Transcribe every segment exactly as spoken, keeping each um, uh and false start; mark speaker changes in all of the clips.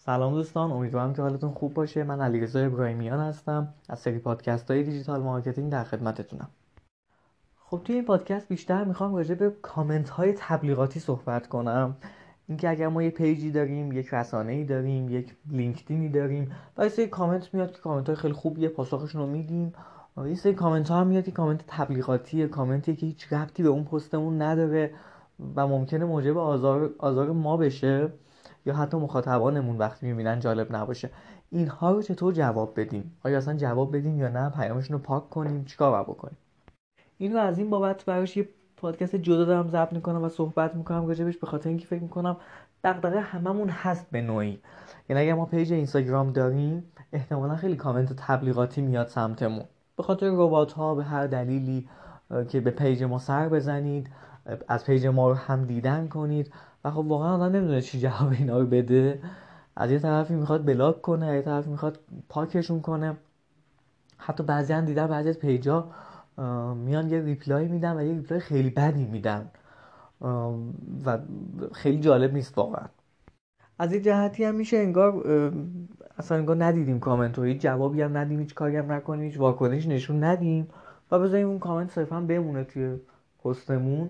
Speaker 1: سلام دوستان، امیدوارم که حالتون خوب باشه. من علیرضا ابراهیمیان هستم از سری پادکست های دیجیتال مارکتینگ در خدمتتونم. خب توی این پادکست بیشتر میخوام راجع به کامنت های تبلیغاتی صحبت کنم. اینکه اگر ما یه پیجی داریم، یک رسانه‌ای داریم، یک لینکدینی داریم و یه سری کامنت میاد که کامنت های خیلی خوبیه، پاسخشون رو میدیم. یه سری کامنت ها هم میاد که کامنت تبلیغاتیه، کامنتی که هیچ ربطی به اون پستمون نداره و ممکنه موجب آزار آزار ما بشه یا حتی مخاطبانمون وقتی میبینن جالب نباشه. اینها رو چطور جواب بدیم؟ آیا اصلا جواب بدیم یا نه؟ پیامشون رو پاک کنیم؟ چیکار باید بکنیم؟ این رو از این بابت براش یه پادکست جدا دارم ضبط میکنم و صحبت میکنم راجبش، به خاطر اینکه فکر میکنم دغدغه هممون هست به نوعی. یعنی اگر ما پیج اینستاگرام داریم احتمالا خیلی کامنت تبلیغاتی میاد سمتمون به خاطر ربات ها، به هر دلیلی که به پیج ما سر بزنید، از پیج ما رو هم دیدن کنید و خب واقعا آدم نمیدونه چی جواب اینا رو بده. از یه طرفی میخواد بلاک کنه، از یه طرفی میخواد پاکشون کنه. حتی بعضی هم دیدن بعضی از پیجا میان یه ریپلای میدن و یه ریپلای خیلی بدی میدن و خیلی جالب نیست واقعا. از این جهتی هم میشه انگار اصلا انگار ندیدیم کامنت رو، هیچ جوابی هم ندیم، هیچ کاری هم نکنیم، هیچ واکنش نشون ندیم و بذاریم اون کامنت صرفا بمونه توی پستمون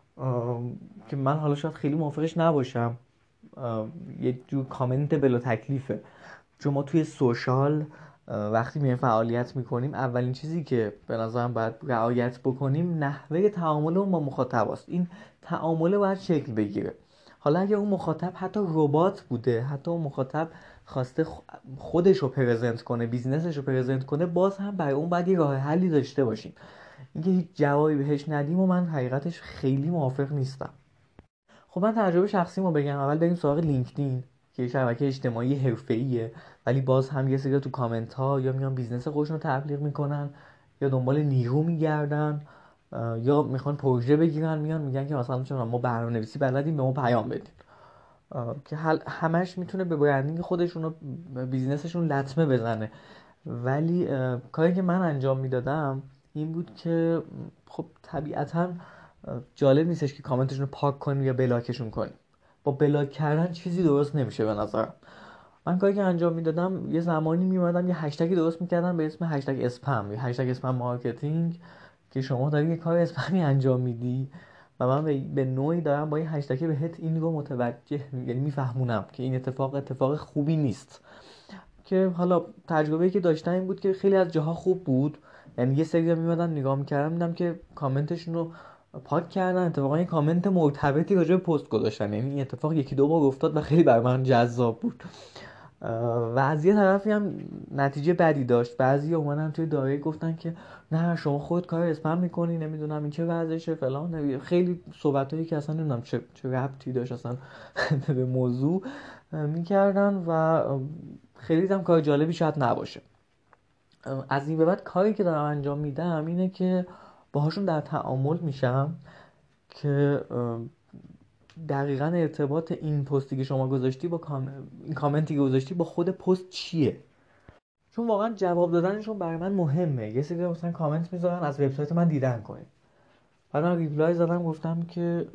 Speaker 1: که من حالا شاید خیلی موافقش نباشم. یه جور کامنت بلا تکلیفه، چون ما توی سوشال وقتی میایم فعالیت میکنیم اولین چیزی که به نظرم باید رعایت بکنیم نحوه تعاملمون با مخاطب است. این تعامله باید شکل بگیره. حالا اگه اون مخاطب حتی ربات بوده، حتی اون مخاطب خواسته خودش رو پرزنت کنه، بیزنسش رو پرزنت کنه، باز هم برای اون باید یه راه حلی داشته باشیم. اینکه هیچ جوابی بهش ندیم و من حقیقتش خیلی موافق نیستم. خب من تجربه شخصیمو بگم. اول بریم سراغ لینکدین که یه شبکه اجتماعی حرفه‌ایه، ولی باز هم یه سری تو کامنت ها یا میان بیزنس خودشون رو تبلیغ میکنن یا دنبال نیرو میگردن یا میخوان پروژه بگیرن، میان میگن که مثلا چون ما برنامه‌نویسی بلدیم به ما پیام بدید، که همش میتونه به برندینگ خودشون و بیزنسشون لطمه بزنه. ولی کاری که من انجام میدادم این بود که خب طبیعتاً جالب نیستش که کامنتشون رو پاک کنیم یا بلاکشون کنیم. با بلاک کردن چیزی درست نمیشه به نظرم. من کاری که انجام میدادم یه زمانی میومدم یه هشتگی درست میکردم به اسم هشتگ اسپم یا هشتگ اسپم مارکتینگ، که شما داری یه کار اسپمی انجام میدی و من به نوعی دارم با این هشتگ بهت این رو متوجه، یعنی میفهمونم که این اتفاق اتفاق خوبی نیست. که حالا تجربه‌ای که داشتم این بود که خیلی از جاها خوب بود. یعنی یه سری میمدن نگاه میکردم دیدم که کامنتشون رو پاک کردن، اتفاقا یه کامنت مرتبطی راجع به پست گذاشتن. یعنی این اتفاق یکی دو بار افتاد و خیلی برای من جذاب بود. و از یه طرفی هم نتیجه بدی داشت. بعضیا اومدن توی دایره گفتن که نه شما خودت کار اسپم میکنی، نمیدونم این چه وضعشه فلان، خیلی صحبتایی که اصلا نمیدونم چه چه ربطی داشت اصلا به موضوع میکردن و خیلی دیدم کار جالبی شاید نباشه. از این به بعد کاری که دارم انجام میدم اینه که باهاشون در تعامل میشم که دقیقاً ارتباط این پستی که شما گذاشتی با کام... این کامنتی که گذاشتی با خود پست چیه. چون واقعا جواب دادنشون برای من مهمه. یه سری مثلا کامنت میذارن از وبسایت من دیدن کنید، بعد من ریپلای زدم گفتم که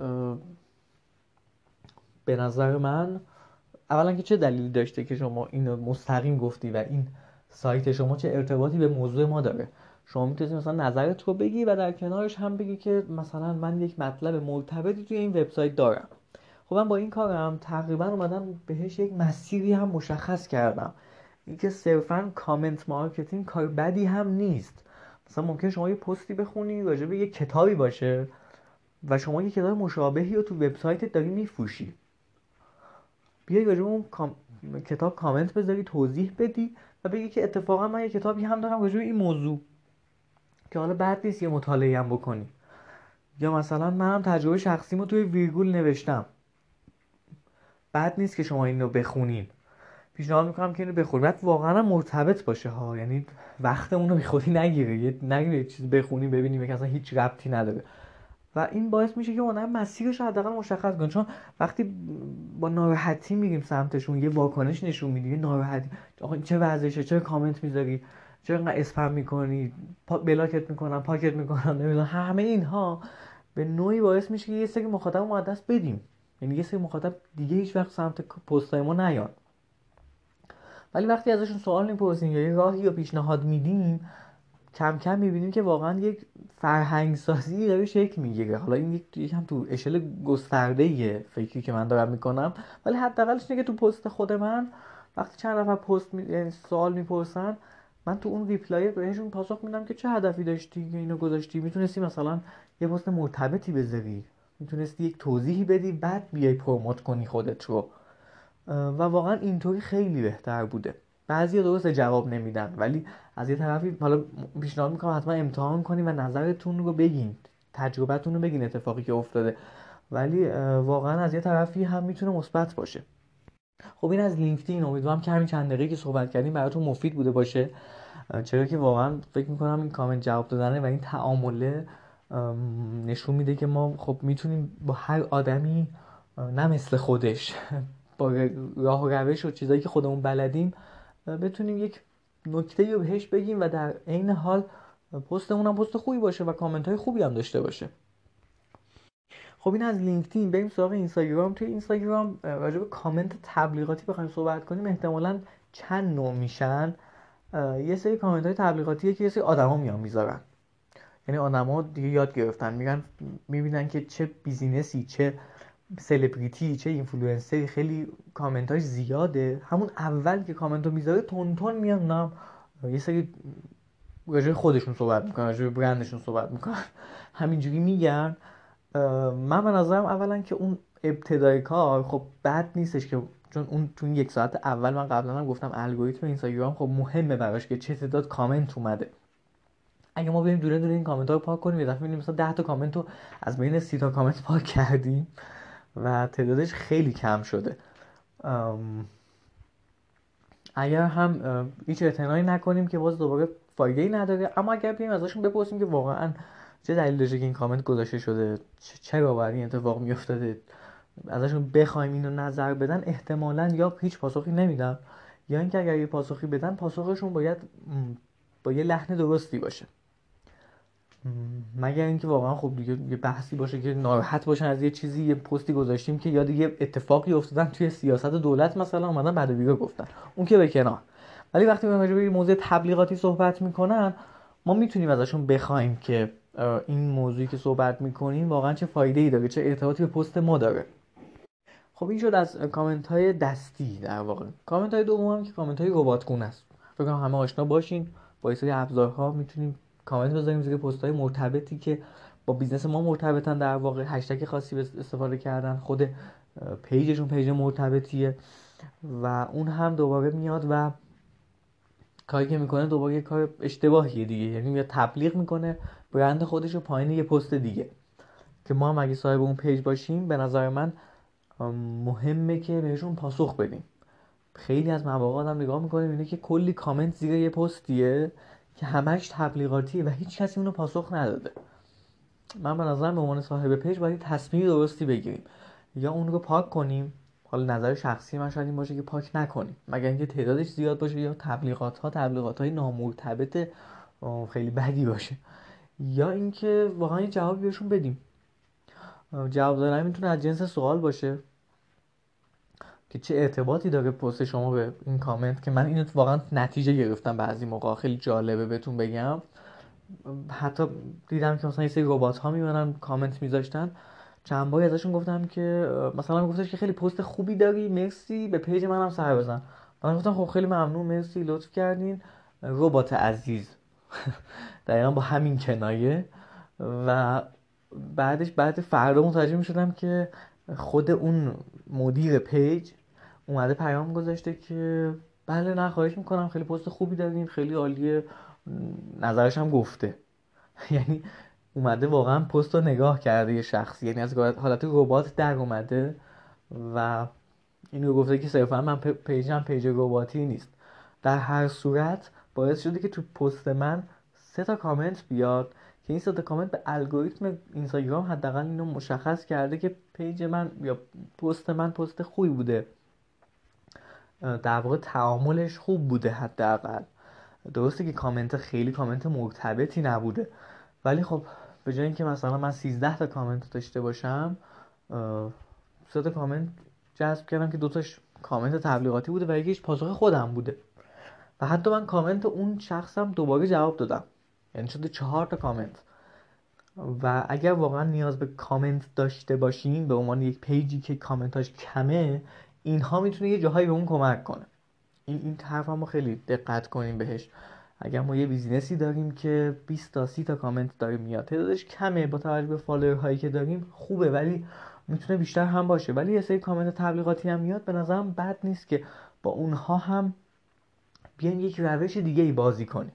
Speaker 1: به نظر من اولا که چه دلیلی داشته که شما اینو مستقیم گفتی و این سایت شما چه ارتباطی به موضوع ما داره. شما میتونید مثلا نظرت رو بگی و در کنارش هم بگی که مثلا من یک مطلب مرتبطی توی این وبسایت دارم. خب من با این کارم تقریبا اومدم بهش یک مسیری هم مشخص کردم. اینکه صرفا کامنت مارکتینگ کار بدی هم نیست. مثلا ممکن شما یه پستی بخونی راجع به یک کتابی باشه و شما یک کتاب مشابهی رو تو وبسایتت داری میفروشی، بیای راجع به اون کام... کتاب کامنت بذاری، توضیح بدی و بگی که اتفاقا من یه کتابی هم دارم راجع به این موضوع که حالا بد نیست یه مطالعه هم بکنی. یا مثلا منم تجربه شخصیمو توی ویرگول نوشتم، بد نیست که شما اینو بخونین، پیشنهاد میکنم که اینو بخونید. بعد واقعا مرتبط باشه ها، یعنی وقتمون رو بیخودی نگیره، یه نگیره یه چیز بخونیم ببینیم که اصلا هیچ ربطی نداره. و این باعث میشه که اونم مسیرش رو حداقل مشخص کنن. چون وقتی با ناراحتی میریم سمتشون، یه واکنش نشون میدیم، یه ناراحتی، آقا چه وضعشه، چرا کامنت میذاری، چرا انقدر اسپم میکنی، پا... بلاکت میکنم، پاکت میکنم، نمیدونم، همه اینها به نوعی باعث میشه که یه سری مخاطب ما دست بدیم. یعنی یه سری مخاطب دیگه هیچ وقت سمت پستای ما نیان. ولی وقتی ازشون سوال میپرسیم یا یه راهی یا پیشنهاد میدیم، کم کم میبینیم که واقعا یک فرهنگ سازی داره شکل میگیره. حالا این یک یکم تو اشل گسترده فکری که من دارم میکنم، ولی حداقلش اینه که تو پست خود من وقتی چند نفر پست می... یعنی سوال میپرسن، من تو اون ریپلای بهشون پاسخ میدم که چه هدفی داشتی که اینو گذاشتی. میتونستی مثلا یه پست مرتبطی بذاری، میتونستی یک توضیحی بدی بعد بیای پروموت کنی خودت رو، و واقعا اینطوری خیلی بهتر بوده. بعضیا درسته جواب نمیدن، ولی از یه طرفی حالا پیشنهاد میکنم حتما امتحان کنین و نظرتون رو بگین، تجربتون رو بگین، اتفاقی که افتاده، ولی واقعا از یه طرفی هم میتونه مثبت باشه. خب این از لینکدین. امیدوارم که همین چند دقیقه‌ای که صحبت کردیم براتون مفید بوده باشه، چرا که واقعا فکر میکنم این کامنت جواب دادنه و این تعامله نشون میده که ما خب میتونیم با هر آدمی، نه مثل خودش، با راه و روش و چیزایی که خودمون بلدیم بتونیم یک نکته رو بهش بگیم و در عین حال پستمون هم پست خوبی باشه و کامنت های خوبی هم داشته باشه. خب این از لینکدین. بریم سراغ اینستاگرام. توی اینستاگرام راجع به کامنت تبلیغاتی بخوایم صحبت کنیم، احتمالاً چند نوع میشن. یه سری کامنت های تبلیغاتیه که یه سری آدما میان میذارن، یعنی آدما دیگه یاد گرفتن، میگن میبینن که چه بیزینسی، چه سلبریتی، چه اینفلوئنسری خیلی کامنتاش زیاده، همون اول که کامنتو میذاره تون تون میان نام یه سری راجع خودشون صحبت میکنن، راجع برندشون صحبت میکنن، همینجوری میگن. من به نظرم اولا که اون ابتدای کار خب بد نیستش، که چون اون تو یک ساعت اول من قبلا هم گفتم الگوریتم اینستاگرام خب مهمه براش که چه تعداد کامنت اومده. اگه ما بریم دونه دونه این کامنت ها رو پاک کنیم، یه دفعه می‌بینیم مثلا ده تا کامنت رو از بین سی تا کامنت پاک کردیم و تعدادش خیلی کم شده. اگر هم هیچ اعتنایی نکنیم که باز دوباره فایده‌ای نداره، اما اگر بیایم ازشون بپرسیم که واقعا چه دلیل داشته که این کامنت گذاشته شده، چرا باید این اتفاق میافتاده، ازشون بخوایم اینو نظر بدن، احتمالاً یا هیچ پاسخی نمیدن، یا اینکه اگر یه پاسخی بدن پاسخشون باید با یه لحن درستی باشه، مگر اینکه واقعا خب دیگه یه بحثی باشه که ناراحت باشن از یه چیزی، یه پستی گذاشتیم که یا دیگه اتفاقی افتادن توی سیاست دولت مثلا اومدن بعد ویگا گفتن، اون که به کنار. ولی وقتی ما راجع به موضوع تبلیغاتی صحبت میکنن، ما میتونیم ازشون بخوایم که این موضوعی که صحبت میکنین واقعا چه فایده‌ای داره، چه ارتباطی به پست ما داره. خب این شد از کامنت های دستی. در واقع کامنت های دوم هم که کامنت های رباتگونه است. فکر کنم همه آشنا باشین، با سری ابزارها میتونیم کامنت بذاریم زیر پست های مرتبطی که با بیزنس ما مرتبطن، در واقع هشتگ خاصی استفاده کردن، خود پیجشون پیج مرتبطیه و اون هم دوباره میاد و کاری که میکنه دوباره یه کار اشتباهیه دیگه، یعنی میاد تبلیغ میکنه برند خودش رو پایین یه پست دیگه، که ما هم اگه صاحب اون پیج باشیم به نظر من مهمه که بهشون پاسخ بدیم. خیلی از مواقع آدم نگاه میکنه اینه که کلی کامنت زیر یه پستیه که همش تبلیغاتیه و هیچ کسی اونو پاسخ نداده. من به نظرم به عنوان صاحب پیج باید تصمیم درستی بگیریم، یا اون رو پاک کنیم، حالا نظر شخصی من شاید این باشه که پاک نکنیم مگر اینکه تعدادش زیاد باشه یا تبلیغات ها تبلیغات های نامرتبط خیلی بدی باشه، یا اینکه واقعا یه جوابی بهشون بدیم. جواب دادن میتونه از جنس سوال باشه که چه ارتباطی داره پست شما به این کامنت، که من اینو واقعا نتیجه گرفتم بعضی موقع، خیلی جالبه بهتون بگم. حتی دیدم که مثلا یه سری ربات ها میمونن کامنت میذاشتن، چند باری ازشون گفتم که مثلا گفتش که خیلی پست خوبی داری، مرسی، به پیج منم سر بزن. من گفتم خب خیلی ممنون، مرسی، لطف کردین ربات عزیز. دقیقا با همین کنایه. و بعدش بعد فردا متوجه میشدم که خود اون مدیر پیج اومده پیام گذاشته که بله نه خواهش میکنم، خیلی پست خوبی دارین، خیلی عالیه، نظرش هم گفته. یعنی اومده واقعا پست رو نگاه کرده یه شخصی، یعنی از حالت ربات در اومده و اینو گفته که صرفا من پیجم پیج رباتی نیست. در هر صورت باعث شده که تو پست من سه تا کامنت بیاد که این سه تا کامنت به الگوریتم اینستاگرام حداقل اینو مشخص کرده که پیج من یا پست من پست خوبی بوده، در واقع تعاملش خوب بوده. حداقل درسته که کامنت خیلی کامنت مرتبطی نبوده، ولی خب به جای اینکه مثلا من سیزده تا کامنت داشته باشم، سه تا کامنت جذب کردم که دوتاش کامنت تبلیغاتی بوده و یکیش پاسخ خودم بوده و حتی من کامنت اون شخصم دوباره جواب دادم، یعنی شده چهار تا کامنت. و اگر واقعا نیاز به کامنت داشته باشیم به عنوان یک پیجی که کامنتاش کمه، اینها میتونه یه جاهایی به اون کمک کنه. این این طرف هم خیلی دقت کنیم بهش. اگر ما یه بیزینسی داریم که بیست تا سی تا کامنت داره میاد، تعدادش کمه با توجه به فالوور هایی که داریم خوبه، ولی میتونه بیشتر هم باشه. ولی یه سری کامنت تبلیغاتی هم میاد، به نظرم بد نیست که با اونها هم بیایم یک روش دیگه ای بازی کنیم.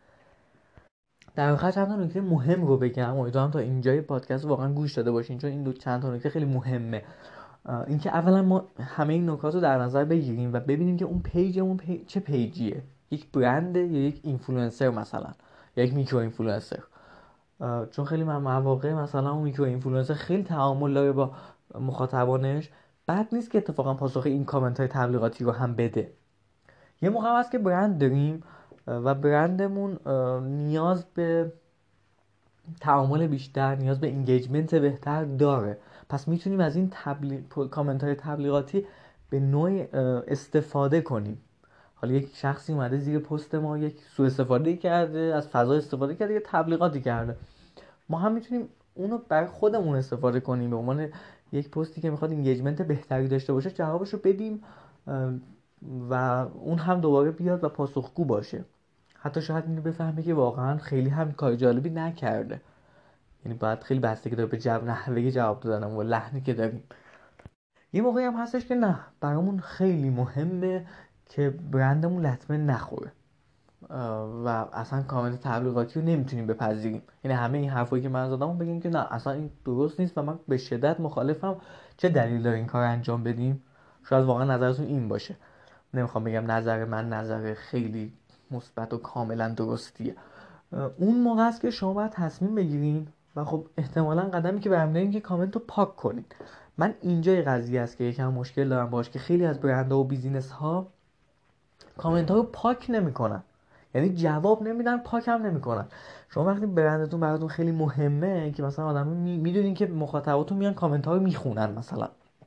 Speaker 1: در واقع چند تا نکته مهم رو بگم، امیدوارم تا اینجای پادکست واقعا گوش داده باشین، چون این دو چند تا نکته خیلی مهمه. اینکه اولا ما همه این نکات رو در نظر بگیریم و ببینیم که اون پیجمون پی... چه پیجیه، یک برنده یا یک اینفلوئنسر مثلا، یا یک میکرو اینفلوئنسر. چون خیلی مواقع مثلا اون میکرو اینفلوئنسر خیلی تعامل داره با مخاطبانش، بد نیست که اتفاقا پاسخ این کامنت های تبلیغاتی رو هم بده. یه موقع هست که برند داریم و برندمون نیاز به تعامل بیشتر، نیاز به انگیجمنت بهتر داره، پس میتونیم از این تبلیغ کامنت های تبلیغاتی به نوع استفاده کنیم. حالا یک شخصی اومده زیر پست ما یک سوء استفاده کرده، از فضا استفاده کرده، یه تبلیغاتی کرده، ما هم میتونیم اونو برای خودمون استفاده کنیم، به عنوان یک پستی که میخواد انگیجمنت بهتری داشته باشه جوابشو بدیم و اون هم دوباره بیاد و پاسخگو باشه. حتی شاید اینو بفهمه که واقعا خیلی هم کار جالبی نکرده، یعنی باید خیلی بستگی داره به جواب نحوه جواب دادن و لحنی که داریم. یه موقعی هم هستش که نه، برامون خیلی مهمه که برندمون لطمه نخوره و اصلا کامنت تبلیغاتی رو نمیتونیم بپذیریم. یعنی همه این حرفایی که من زدم بگیم که نه اصلا این درست نیست و من به شدت مخالفم، چه دلیل داره این کار انجام بدیم؟ شاید واقعا نظرتون این باشه. نمیخوام بگم نظر من نظر خیلی مثبت و کاملا درستیه. اون موقع است که شما باید تصمیم بگیرین و خب احتمالاً قدمی که برام دارین که کامنت رو پاک کنین. من اینجای قضیه است که یکم مشکل دارم باش، که خیلی از برندها و بیزینس ها کامنت ها رو پاک نمیکنن، یعنی جواب نمیدن، پاک هم نمیکنن. شما وقتی برندتون براتون خیلی مهمه که مثلا آدما میدونین که مخاطباتون میان کامنت ها رو میخونن، مثلا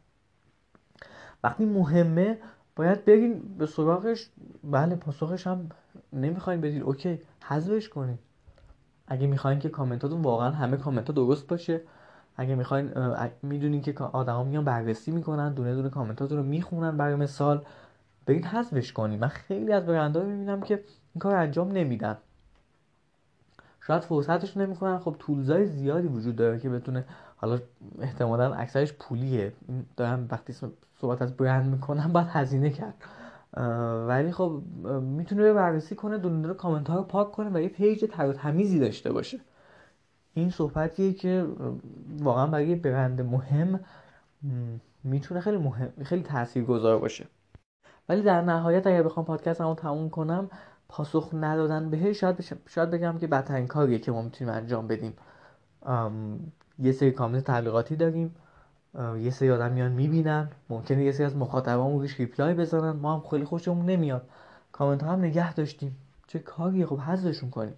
Speaker 1: وقتی مهمه باید برین به سراغش. بله پاسخش هم نمیخواین بدین، اوکی حذفش کنین. اگه میخواین که کامنتاتون واقعا همه کامنت ها درست باشه، اگه میخواین میدونین که آدما میان بررسی میکنن، دونه دونه کامنتاتون رو میخونن برای مثال، برین حذفش کنین. من خیلی از برندها رو میبینم که این کار انجام نمیدن، شاید فرصتش نمیکنن. خب تولزای زیادی وجود داره که بتونه، حالا احتمالاً اکثرش پولیه، دارم وقتی صحبت از برند میکنم باید هزینه کرد، ولی خب میتونه بررسی کنه، دونه دونه کامنت ها رو پاک کنه و یه پیج تر و تمیزی داشته باشه. این صحبتیه که واقعا برای یه برند مهم میتونه خیلی مهم، خیلی تاثیرگذار باشه. ولی در نهایت اگر بخوام پادکستمو تموم کنم، پاسخ ندادن بهش شاید بش... شاید بگم که بدترین کاریه که ما میتونیم انجام بدیم. یه سری کامنت تبلیغاتی داریم، یه سری آدم میان میبینن، ممکنه یه سری از مخاطبامون روش ریپلای بزنن، ما هم خیلی خوشمون نمیاد، کامنت ها هم نگه داشتیم، چه کاریه؟ خب حذفشون کنیم.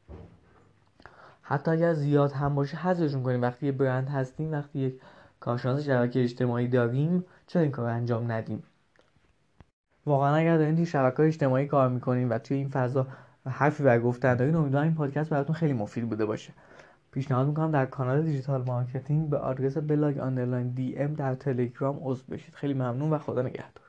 Speaker 1: حتی اگر زیاد هم باشه حذفشون کنیم. وقتی یه برند هستیم، وقتی یک کارشناس شبکه اجتماعی داریم، چرا این کارو انجام ندیم؟ واقعا اگر دارین توی شبکه‌های اجتماعی کار میکنین و توی این فضا حرفی برای گفتن دارین، امیدوارم این پادکست براتون خیلی مفید بوده باشه. پیشنهاد میکنم در کانال دیجیتال مارکتینگ به آدرس بلاگ آندرلاین دی ام در تلگرام عضو بشید. خیلی ممنون و خدا نگهدار.